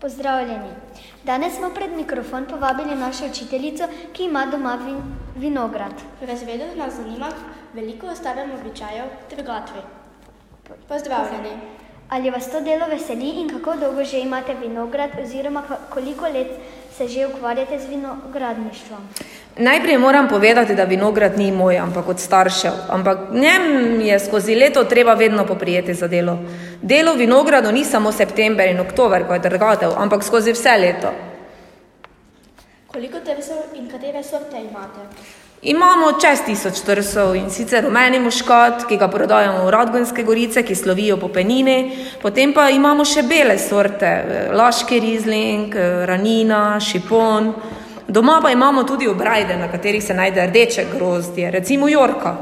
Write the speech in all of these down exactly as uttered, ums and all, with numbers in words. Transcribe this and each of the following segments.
Pozdravljeni. Danes smo pred mikrofon povabili našo učiteljico, ki ima doma vin, vinograd. V razredu nas zanima veliko o starem običaju trgatve. Pozdravljeni. Ali vas to delo veseli in kako dolgo že imate vinograd oziroma koliko let se že ukvarjate z vinogradništvom? Najprej moram povedati, da vinograd ni moj, ampak od staršev. Ampak njem je skozi leto treba vedno poprijeti za delo. Delo v vinogradu ni samo september in oktober, ko je trgatev, ampak skozi vse leto. Koliko trsov in katere sorte imate? Imamo čez tisoč trsov in sicer rumeni muškat, ki ga prodajamo v Radgonske gorice, ki slovijo po penini. Potem pa imamo še bele sorte, laški rizling, ranina, šipon. Doma pa imamo tudi obrajde, na katerih se najde rdeče grozdje, recimo jorka.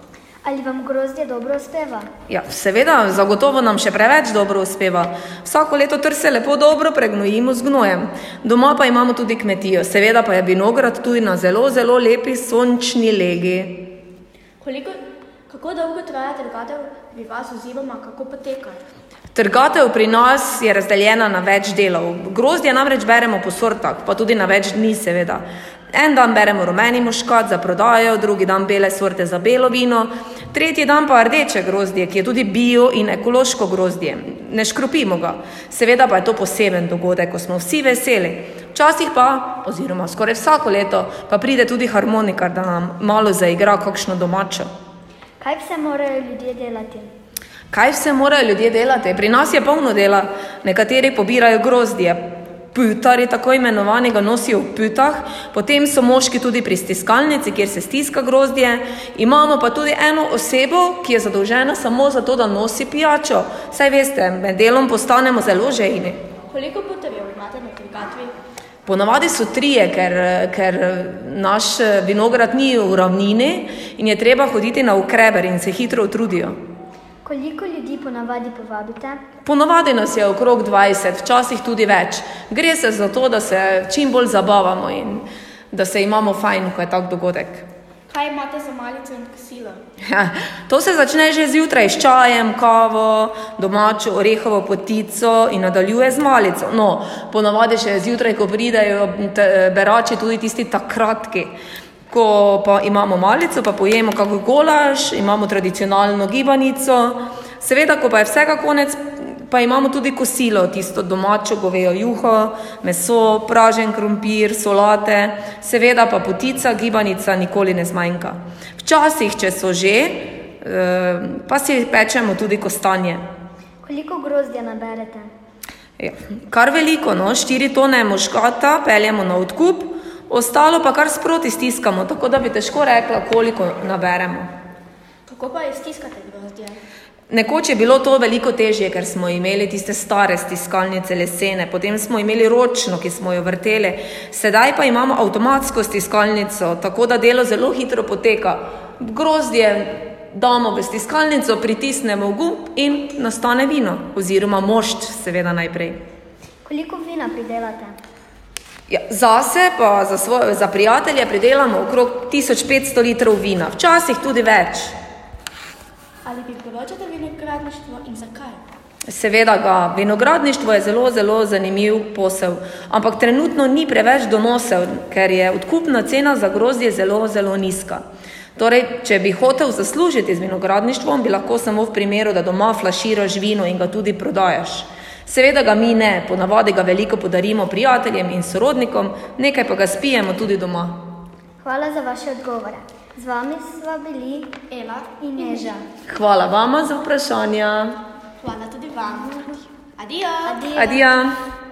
Ali vam grozdje dobro uspeva? Ja, seveda, zagotovo nam še preveč dobro uspeva. Vsako leto trse lepo dobro pregnojimo z gnojem. Doma pa imamo tudi kmetijo, seveda pa je vinograd tudi na zelo, zelo lepi sončni legi. Koliko, kako dolgo traja trgatev pri vas oziroma kako poteka? Trgatev pri nas je razdeljena na več delov. Grozdje namreč beremo po sortah, pa tudi na več dni seveda. En dan beremo rumeni muškat za prodajo, drugi dan bele sorte za belo vino, tretji dan pa rdeče grozdje, ki je tudi bio in ekološko grozdje. Ne škropimo ga. Seveda pa je to poseben dogodek, ko smo vsi veseli. Včasih pa, oziroma skoraj vsako leto, pa pride tudi harmonikar, da nam malo zaigra kakšno domačo. Kaj vse morajo ljudje delati? Kaj vse morajo ljudje delati? Pri nas je polno dela. Nekateri pobirajo grozdje. Pütari, tako imenovani, ga nosijo v pütah. Potem so moški tudi pri stiskalnici, kjer se stiska grozdje. Imamo pa tudi eno osebo, ki je zadolžena samo za to, da nosi pijačo. Saj veste, med delom postanemo zelo žejni. Koliko putarjev imate na trgatvi? Ponavadi so trije, ker, ker naš vinograd ni v ravnini in je treba hoditi na ukreber in se hitro utrudijo. Koliko ljudi ponavadi povabite? Ponavadi nas je okrog dvajset, včasih tudi več. Gre se za to, da se čim bolj zabavamo in da se imamo fajn, ko je tak dogodek. Kaj imate za malico in kosilo? Ja, to se začne že zjutraj s čajem, kavo, domačo orehovo potico in nadaljuje z malico. No, ponavadi še zjutraj, ko pridejo berači, tudi tisti tak kratki. Ko pa imamo malico, pa pojemo kako golaž, imamo tradicionalno gibanico. Seveda, ko pa je vsega konec, pa imamo tudi kosilo, tisto domačo govejo juho, meso, pražen krompir, solate. Seveda pa potica, gibanica nikoli ne zmanjka. Včasih, če so že, pa si pečemo tudi kostanje. Koliko grozdja naberete? Ja, kar veliko, no, štiri tone muškata peljemo na odkup, ostalo pa kar sproti stiskamo, tako da bi težko rekla, koliko naberemo. Kako pa stiskate grozdje? Nekoč je bilo to veliko težje, ker smo imeli tiste stare stiskalnice lesene, potem smo imeli ročno, ki smo jo vrteli, sedaj pa imamo avtomatsko stiskalnico, tako da delo zelo hitro poteka. Grozdje damo v stiskalnico, pritisnemo v gumb in nastane vino, oziroma mošt seveda najprej. Koliko vina pridelate? Ja, zase pa za, svoje, za prijatelje pridelamo okrog tisoč petsto litrov vina, včasih tudi več. Ali priporočate vinogradništvo in zakaj? Seveda ga, vinogradništvo je zelo, zelo zanimiv posel, ampak trenutno ni preveč donosev, ker je odkupna cena za grozdje zelo, zelo nizka. Torej, če bi hotel zaslužiti z vinogradništvom, bi lahko samo v primeru, da doma flaširaš vino in ga tudi prodajaš. Seveda ga mi ne, ponavadi ga veliko podarimo prijateljem in sorodnikom, nekaj pa ga spijemo tudi doma. Hvala za vaše odgovore. Z vami sva bili Ela in Neža. Hvala vama za vprašanja. Hvala tudi vam. Adijo. Adijo. Adijo.